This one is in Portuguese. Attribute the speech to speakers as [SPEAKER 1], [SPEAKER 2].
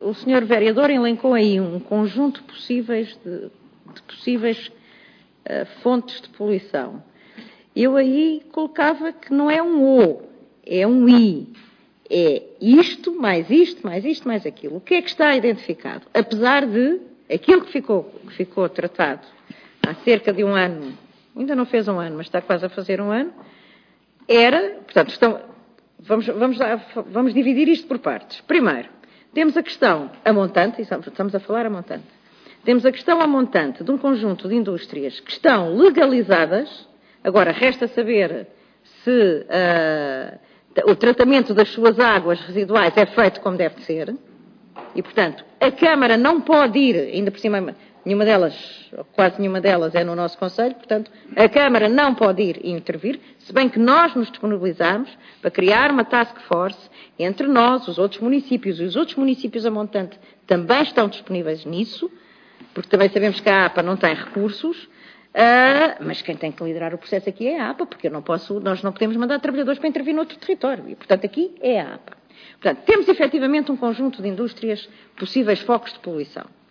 [SPEAKER 1] o senhor vereador elencou aí um conjunto de possíveis fontes de poluição. Eu aí colocava que não é um O, é um I. É isto, mais aquilo. O que é que está identificado? Apesar de aquilo que ficou tratado há cerca de um ano, ainda não fez um ano, mas está quase a fazer um ano, portanto, vamos dividir isto por partes. Primeiro, temos a questão a montante, e estamos a falar a montante. Temos a questão a montante de um conjunto de indústrias que estão legalizadas. Agora, resta saber se o tratamento das suas águas residuais é feito como deve ser. E, portanto, a Câmara não pode ir, ainda por cima, nenhuma delas, ou quase nenhuma delas, é no nosso Conselho. Portanto, a Câmara não pode ir e intervir, se bem que nós nos disponibilizamos para criar uma task force entre nós, os outros municípios, e os outros municípios a montante também estão disponíveis nisso, porque também sabemos que a APA não tem recursos, mas quem tem que liderar o processo aqui é a APA, porque nós não podemos mandar trabalhadores para intervir noutro território, e, portanto, aqui é a APA. Portanto, temos efetivamente um conjunto de indústrias, possíveis focos de poluição.